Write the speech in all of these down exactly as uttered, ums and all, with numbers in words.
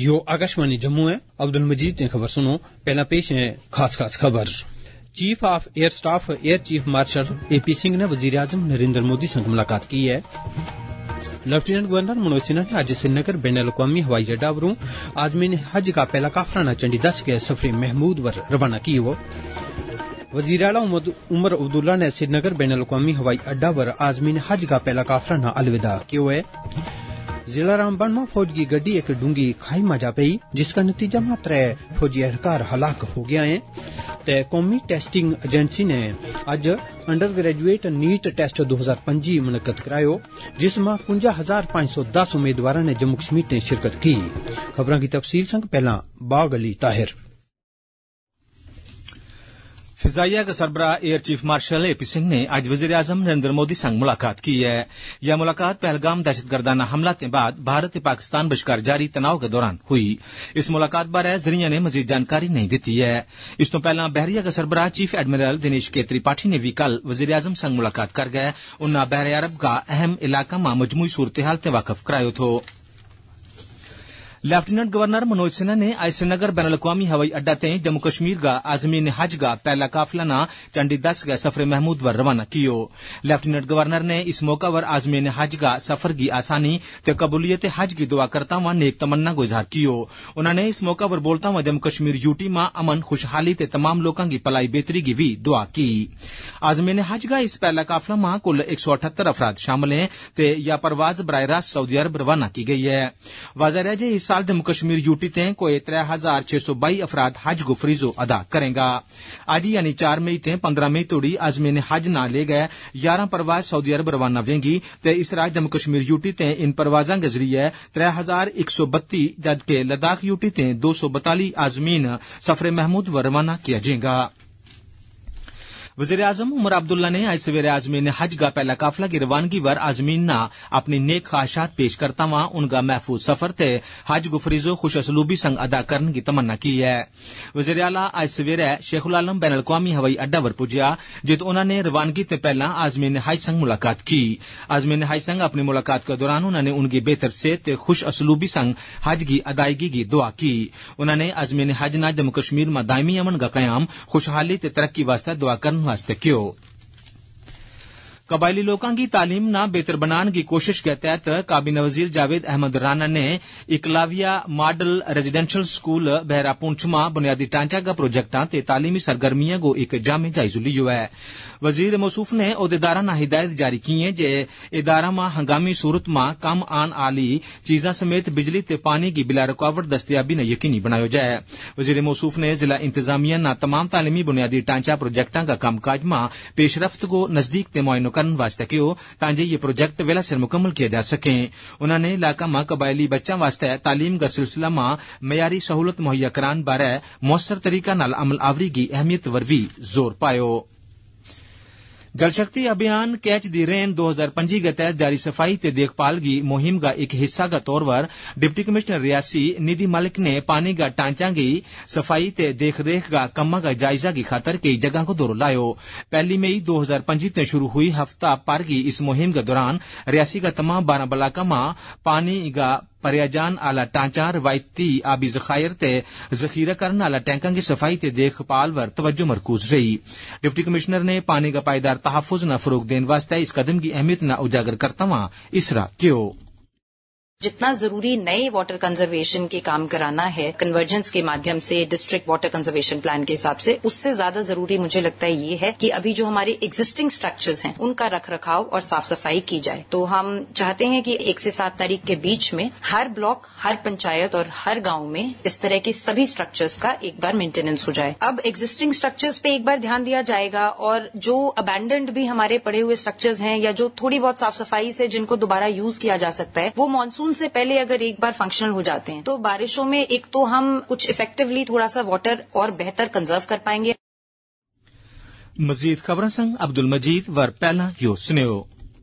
यो आकाशवाणी जम्मू है। अब्दुल मजीद ने खबर सुनो। पहला पेश है खास खास खबर। Chief of air staff air chief marshal A P Singh ने वजीर आजम नरेंद्र मोदी से मुलाकात की है। लेफ्टिनेंट गवर्नर मनोज सिन्हा ने आज श्रीनगर बैन अल-अक़वामी हवाई अड्डा वरों आज़मीन हज का पहला काफिला चंडी दस के सफर महमूद वर रवाना कियो। वजीर आला उमर अब्दुल्ला ने श्रीनगर बैन अल-अक़वामी हवाई अड्डा वर आज़मीन हज का पहला काफिला अलविदा कियो है। जिला रामबन में फौज की गड्डी एक डूंगी खाई में जा पई, जिसका नतीजा में त्रै फौजी एहलकार हलाक हो गया है। ते कौमी टेस्टिंग एजेंसी ने अज अंडर ग्रेजुएट नीट टेस्ट दो हजार पंजी मुनक्कद करायो, जिसमें पुंजा हजार पांच सौ दस उम्मीदवारों ने जम्मू कश्मीर ने शिरकत की। खबरों की तफसील संग पहला बाग अली ताहिर। फिजाइया के सरबराह air chief marshal A P Singh ने आज वजीर आजम नरेंद्र मोदी संग मुलाकात की है। यह मुलाकात पहलगाम दहशतगर्दाना हमला के बाद भारत पाकिस्तान बश्कार जारी तनाव के दौरान हुई। इस मुलाकात बारे जरिया ने मजीद जानकारी नहीं दी है। इस तो पहला बहरिया के सरबराह चीफ एडमिरल दिनेश के त्रिपाठी ने भी कल वजीर आजम संग मुलाकात कर गए। उन्हें बहर अरब का अहम इलाका में मजमूई सूरत हाल से वाकफ करायो थो। लेफ्टिनेंट गवर्नर मनोज सिन्हा ने आज श्रीनगर बैन अल-अक़वामी हवाई अड्डा ते जम्मू कश्मीर का आज़मीन हज का पहला काफिला ना चंडी दस का सफर महमूद वर रवाना कियो। लेफ्टिनेंट गवर्नर ने इस मौका पर आज़मीन हज का सफर की आसानी ते कबूलियत हज की दुआ करता हुआ नेक तमन्ना को इजहार कियो। उन्होंने इस मौका पर बोलता हुआ जम्मू कश्मीर यूटी में अमन खुशहाली ते तमाम लोगों की भलाई बेहतरी की भी दुआ की। आज़मीन हज का इस पहला काफिला में कुल एक सौ अठहत्तर अफराद शामिल हैं ते यह परवाज बराह रास्त सऊदी अरब रवाना की गई है। वाज़ेह है इस साल जम्मू कश्मीर यूटी ते कोई त्रै हजार छह सौ बाई अफराद हज को फरीजो अदा करेगा। आज यानी चार मई ते पंद्रह मई तोड़ी आज़मीन हज ना ले गए ग्यारह परवाज सऊदी अरब रवाना वेंगी ते इस राज जम्मू कश्मीर यूटी ते इन परवाजा के जरिए त्रै हजार एक सौ बत्ती जबकि लद्दाख यूटी ते दो सौ बताली आज़मीन सफर महमूद व रवाना किया जाएगा। वजीर आजम उमर अब्दुल्ला ने आज सवेरे आज़मीन हज का पहला काफिला की रवानगी पर आज़मीन ना अपनी नेक ख्वाहिशात पेश करता हुआ उनका महफूज सफर ते हज गुफरीजो खुश असलूबी संग अदा करने की तमन्ना की है। वजीर आला आज सवेरे शेखुल आलम बैन अल-अक़वामी हवाई अड्डा पर पुजया, जित उन्होंने रवानगी ते पहला आज़मीन हज संग मुलाकात की। आज़मीन हज संग अपनी मुलाकात के दौरान उन्होंने उनकी बेहतर सेहत ते खुश असलूबी संग हज की अदायगी की दुआ की। उन्होंने आज़मीन हज ना जम्मू कश्मीर में दायमी अमन का कयाम खुशहाली ते तरक्की वास्ते दुआ करने वास्ते क्यों। कबायली लोगों की तालीम ना बेहतर बनाने की कोशिश के तहत काबीना वजीर जावेद अहमद राना ने इकलाविया मॉडल रेजिडेंशियल स्कूल बहरा पुंछ में बुनियादी ढांचा का प्रोजेक्टा ते तालीमी सरगर्मियां को एक जामे जायजो लियो है। वजीर मौसूफ ने ओहदेदारा ना हिदायत जारी की है जे इदारा में हंगामी सूरत में कम आन आली चीजा समेत बिजली ते पानी की बिला रुकावट दस्तियाबी ने यकीनी बनायो जाए। वजीर मौसूफ ने जिला इंतजामिया ना तमाम तालीमी बुनियादी ढांचा प्रोजेक्टा का कामकाज में पेशरफ्त को नजदीक ते मुआयनो करने वास्ते कियो ताकि ये प्रोजेक्ट वेला सिर मुकम्मल किया जा सके। उन्होंने इलाका में कबायली बच्चों वास्ते तालीम का सिलसिला में मयारी सहूलत मुहैया कराने बारे मौसर तरीका नाल अमल आवरी की अहमियत पर भी जोर पायो। जल शक्ति अभियान कैच दी रेन दो हजार पंजी के तहत जारी सफाई ते देखभाल की मुहिम का एक हिस्सा का तौर पर डिप्टी कमिश्नर रियासी निधि मलिक ने पानी का टांचा की सफाई ते देख रेख का कम्मा का जायजा की खातर कई जगह को दौरा लायो। पहली मई दो हजार पंजी से शुरू हुई हफ्ता पार की इस मुहिम के दौरान रियासी का तमाम बारह बलाका में पानी का परियाजान आला टांचा रवायती आबी जखायर ते जखीरा करने आला टैंका की सफाई ते देखभाल पर तवज्जो मरकूज रही। डिप्टी कमिश्नर ने पानी का पायदार तहफ़्फ़ुज़ न फरोग देने वास्ते इस कदम की अहमियत न उजागर करता हुआ इसरा क्यों। जितना जरूरी नए वाटर कंजर्वेशन के काम कराना है कन्वर्जेंस के माध्यम से डिस्ट्रिक्ट वाटर कंजर्वेशन प्लान के हिसाब से, उससे ज्यादा जरूरी मुझे लगता है ये है कि अभी जो हमारे एग्जिस्टिंग स्ट्रक्चर्स हैं उनका रख रखाव और साफ सफाई की जाए। तो हम चाहते हैं कि एक से सात तारीख के बीच में हर ब्लॉक, हर पंचायत और हर गांव में इस तरह के सभी स्ट्रक्चर्स का एक बार मेंटेनेंस हो जाए। अब एग्जिस्टिंग स्ट्रक्चर्स पे एक बार ध्यान दिया जाएगा और जो अबैंडन्ड भी हमारे पड़े हुए स्ट्रक्चर्स हैं या जो थोड़ी बहुत साफ सफाई से जिनको दोबारा यूज किया जा सकता है, वो मानसून से पहले अगर एक बार फंक्शनल हो जाते हैं तो बारिशों में एक तो हम कुछ इफेक्टिवली थोड़ा सा वाटर और बेहतर कंजर्व कर पाएंगे। मजीद खबरें संग अब्दुल मजीद वर पहला यो सुनियो।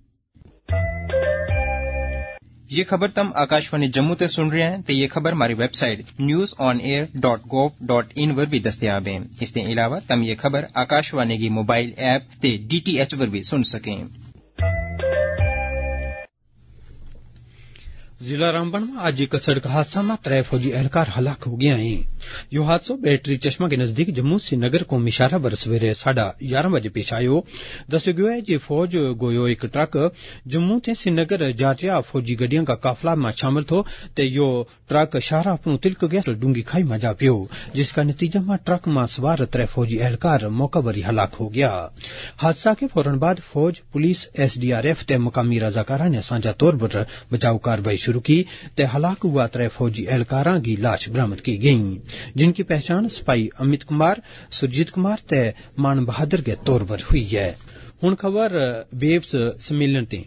ये खबर तुम आकाशवाणी जम्मू ते सुन रहे हैं तो ये खबर हमारी website news on air dot gov dot in पर भी दस्तयाब है। इसके अलावा तुम ये खबर आकाशवाणी की मोबाइल ऐप ते डीटीएच पर भी सुन सकें। जिला रामबन में आज एक सड़क हादसा में त्रै फौजी एहलकार हलाक हो गया है। यो हादसा बैटरी चश्मा के नजदीक जम्मू श्रीनगर को मिशारा बर सवेरे साढ़ा ग्यारह बजे पेश आयो। दस्यो गयो है जे फौज गोयो एक ट्रक जम्मू ते श्रीनगर जा रहा फौजी गड्डियां का काफला में शामिल थो ते यो ट्रक शाहरा अपनो तिलक गया तो डूंगी खाई में जा पियो, जिसका नतीजा में ट्रक में सवार त्रै फौजी एहलकार मौका पर ही हलाक हो गया। हादसा के फौरन बाद फौज, पुलिस, एसडीआरएफ ते मकामी रजाकारा ने साझा तौर पर बचाव कार्रवाई शुरू की ते हलाक हुआ त्रै फौजी एहलकारां की लाश बरामद की गई, जिनकी पहचान सिपाही अमित कुमार, सुरजीत कुमार ते मान बहादुर के तौर पर हुई है। हुण खबर वेव्स सम्मेलन ते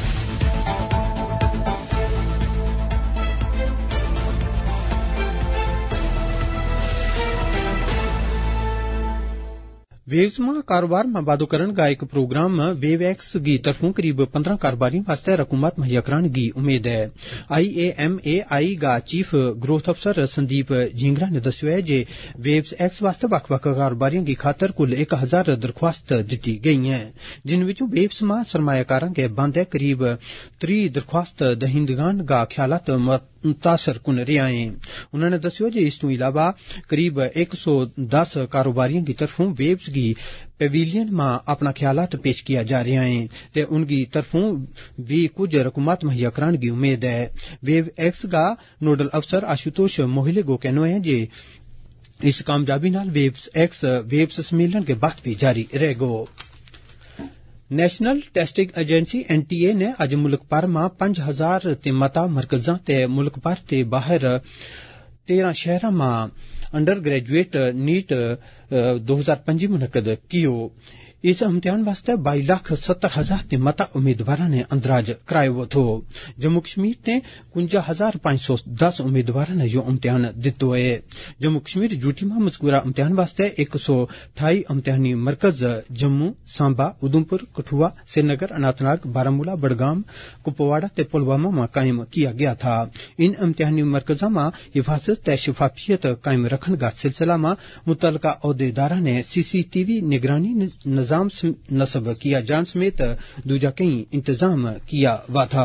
वेव्स में कारोबार में वादो करन का एक प्रोग्राम वेव एक्स की तरफों करीब पंद्रह कारोबारियों वास्ते रकूमत मुहैया कराने की उम्मीद है। आई ए एम ए आई का चीफ ग्रोथ अफसर संदीप झिंगरा ने दस्यो है जे वेव्स एक्स वास्ते वक् वक् कारोबारियों की खातर कुल एक हजार दरख्वास्त दी गई हैं, जिन विचों वेव्स में सरमायाकारां के बंद है करीब त्री दरख्वास्त दहिंदगान का ख्यालात मुतासर कुन रहा है। उन्होंने दस्यो जे इस तों इलावा करीब एक सौ दस कारोबारियों की तरफों वेव्स की पेविलियन में अपना ख्यालात पेश किया जा रहा है ते उनकी तरफों भी कुछ रकूमत मुहैया कराने की उम्मीद है। वेव एक्स का नोडल अफसर आशुतोष मोहिले को कहना है जे इस कामयाबी नाल वेव्स एक्स वेव्स सम्मेलन के बाद भी जारी रहेगो। National testing agency N T A ने अज मुल्क भर में पांच हजार ते मता मरकजां ते मुल्क भर ते बाहर तेरह शहरां में अंडर ग्रेजुएट नीट दो हजार पंजी मुनक्कद कियो। इस इम्तिहान वास्ते बाई लाख सत्तर हजार ते मता उम्मीदवारां ने अंदराज करायो थो। जम्मू कश्मीर ने कुंजा हजार पांच सौ दस उम्मीदवारां ने यो इम्तिहान दितो है। जम्मू कश्मीर यूटी में मजकूरा इम्तिहान वास्ते एक सौ अठाई इम्तिहानी मरकज जम्मू, सांबा, उधमपुर, कठुआ, श्रीनगर, अनंतनाग, बारामूला, बड़गाम, कुपवाड़ा ते पुलवामा में कायम किया गया था। इन इम्तिहानी मरकजों में हिफाजत ते शफाफियत कायम रखने का सिलसिला में मुतलका अहदेदारां ने सीसीटीवी निगरानी निजाम नस्ब किया जान समेत दूजा कई इंतजाम किया हुआ था।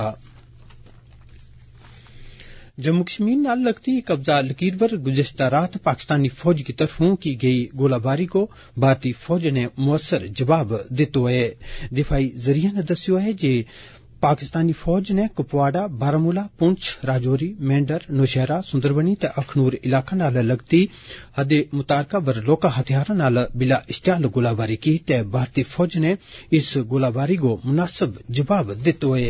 जम्मू कश्मीर नाल लगती कब्जा लकीर पर गुज़िश्ता रात पाकिस्तानी फौज की तरफों की गई गोलाबारी को भारतीय फौज ने मुअस्सर जवाब दितो है। दिफाई जरिया ने दस्यो है जे पाकिस्तानी फौज ने कुपवाड़ा, बारामूला, पुंछ, राजौरी, मेंढर, नौशहरा, सुंदरबनी ते अखनूर इलाका नाल लगती हदे मुतारका वर लोका हथियारां नाल बिला इश्तियाल गोलाबारी की ते भारतीय फौज ने इस गोलाबारी को मुनासिब जवाब दितो है।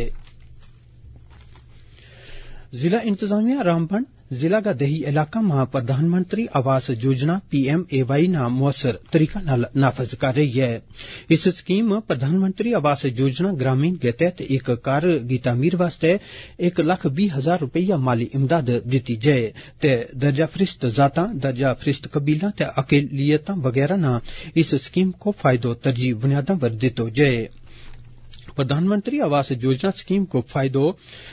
जिला इंतजामिया रामबन जिला का दही इलाका में प्रधानमंत्री Awas Yojana P M A Y ना मुअस्सर तरीका नाल नाफज कर रही है। इस स्कीम प्रधानमंत्री आवास योजना ग्रामीण के तहत एक कार की तामीर वास्ते एक लाख बीस हजार रुपया माली इमदाद दी जाए ते दर्जा फरिश्त जाता, दर्जा फरिश्त कबीला ते अकेलियत वगैरह ना इस स्कीम को फायदो तरजीह बुनियादा पर दितो जाए। प्रधानमंत्री आवास योजना स्कीम को फायदो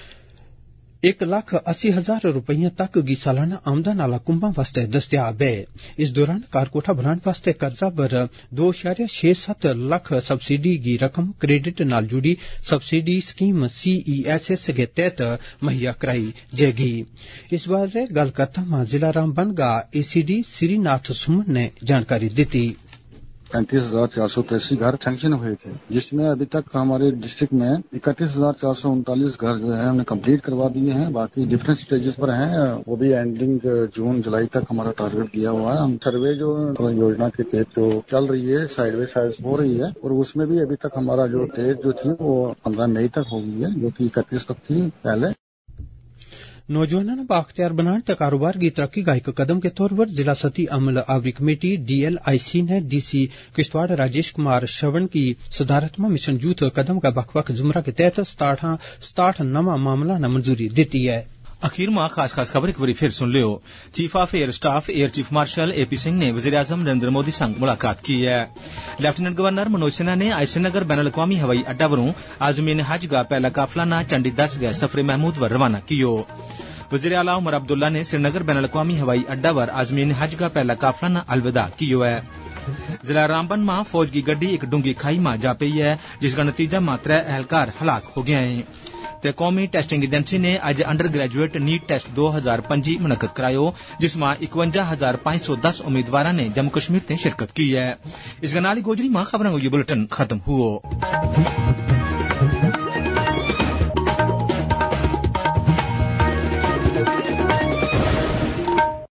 एक लाख अस्सी हजार रुपये तक की सालाना आमदन आला कुंभा वास्ते दस्तियाब है। इस दौरान कारकोठा बनाने वास्ते कर्जा पर दो इशारे छह सत्त लाख सब्सिडी की रकम क्रेडिट नाल जुड़ी subsidy scheme C E S S के तहत मुहैया कराई जाएगी। इस बारे गल करता मां जिला रामबन का ए सी डी श्रीनाथ सुमन ने जानकारी दी। पैंतीस हजार चार सौ तिरासी घर सैंक्शन हुए थे, जिसमें अभी तक हमारे डिस्ट्रिक्ट में इकतीस हजार चार सौ उनतालीस घर जो है हमने कंप्लीट करवा दिए हैं। बाकी डिफरेंट स्टेजेस पर हैं, वो भी एंडिंग जून जुलाई तक हमारा टारगेट दिया हुआ है। हम सर्वे जो योजना के तहत जो चल रही है साइड बाई साइड हो रही है, और उसमें भी अभी तक हमारा जो डेट जो थी वो पंद्रह मई तक हो गई है, जो की इकतीस तक थी पहले। नौजवानों ने बाख्तियार बनाने तक कारोबार की तरक्की का एक कदम के तौर पर जिला सती अमल आवरी committee D L I C ने डी सी किश्तवाड़ राजेश कुमार श्रवण की सदारत में मिशन यूथ कदम का बख बख जुमरा के तहत सताठ नवा मामला न मंजूरी दी है। अखीर में खास खास खबर एक बार फिर सुन लियो। Chief of air staff air chief marshal A P Singh ने वजीर आजम नरेंद्र मोदी संग मुलाकात की है। लेफ्टिनेंट गवर्नर मनोज सिन्हा ने आज श्रीनगर बैनुल अक़वामी हवाई अड्डा वरों आज़मीन हज का पहला काफिला ना चंडी दस गए सफरे महमूद वर रवाना कियो। वजीर आला उमर अब्दुल्ला ने श्रीनगर बैनुल अक़वामी हवाई अड्डा वर आज़मीन हज का पहला काफिला ना अलविदा कियो है। जिला रामबन में फौज की गड्डी एक डूंगी खाई में जा पई है, जिसका नतीजा में त्रै एहलकार हलाक हो गए हैं। ते कौमी टेस्टिंग एजेंसी ने अज अंडर ग्रेजुएट नीट टेस्ट दो हजार पंजी मुनक्कद करायो जिसमें इकवंजा हजार पांच सौ दस उम्मीदवारों ने जम्मू कश्मीर से शिरकत की है। इस गनाली गोजरी मां खबरों को ये बुलेटिन खत्म हुआ।